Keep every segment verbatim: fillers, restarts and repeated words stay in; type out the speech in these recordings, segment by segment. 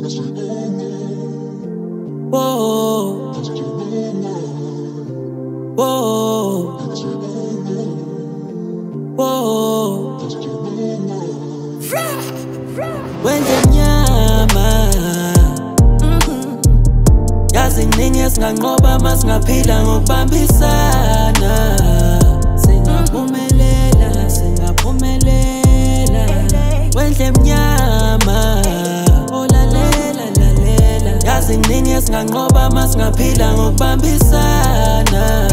Whoa, whoa, whoa. Wenze mnyama yazi ningi esinganqoba masingaphila ngokubambisana. Singaphumelela, singaphumelela. Wenze mnyama olalela lalela. Yazi ningi esinganqoba masingaphila ngokubambisana.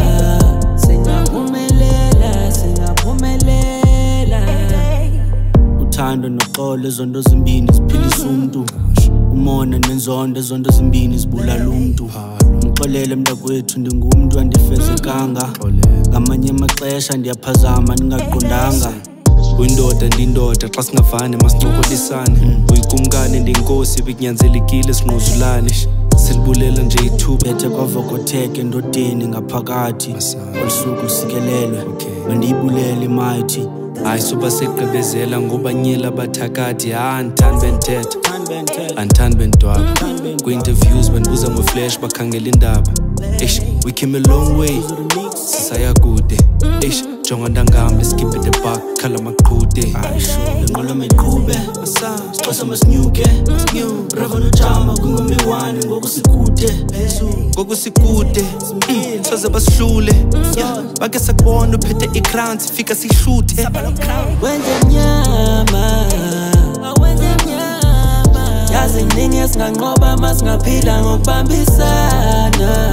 Singaphumelela, singaphumelela. Uthando noxolo ezonto zimbini ziphilisa umuntu. Umona nenzondo ezonto zimbini zibulala umuntu. Ngixolele mntakwethu ndingumuntu andifezekanga. Ngamanye amaxesha ndiyaphazama ningaqondanga. Uyindoda ndindoda xa singavani masincokolisane. Uyikumkani ndinkosi bekunyanzelekile sinquzulane. Silibulela nje ithuba bethe kwavokotheke endodeni ngaphakathi. Olusuku lusikelelwe mandiyibulele mighty. Hayi soba segqibezela ngoba nyela bathakathi. Ha andithandi benthetha andithandi bentwaba. Kwi-interviews bendibuza ngoflash bakhangela indaba. Eish, we came a long way sisaya kude. Eish, jonga ntangam skip the back khala maqhude. Lenqolo meqhube sixhosa masinyuke. Bravo nojama kwingoma ngoku sikude. Ngoku sikude soze basihlule. Bake sakubona uphethe i-crown sifika sihluthe. Wenze mnyama, wenze mnyama. Yazi ningi esinganqoba masingaphila ngokubambisana.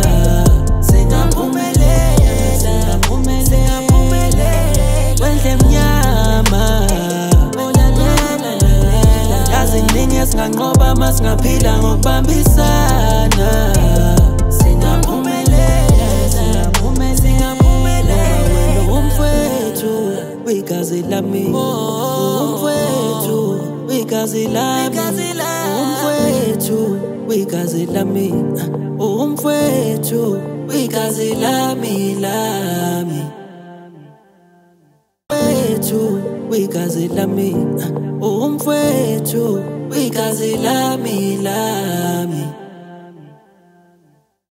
Singaphumelela, singaphumelela. Wenze mnyama olalela lalela. Yazi ningi esinganqoba masingaphila ngokubambisana. Singaphumelela, singaphumelela. Wena umfowethu wegazi lami, umfowethu wegazi lami, umfowethu wegazi lami, umfowethu wegazi lami lami. Umfowethu wegazi lami, umfowethu wegazi lami lami.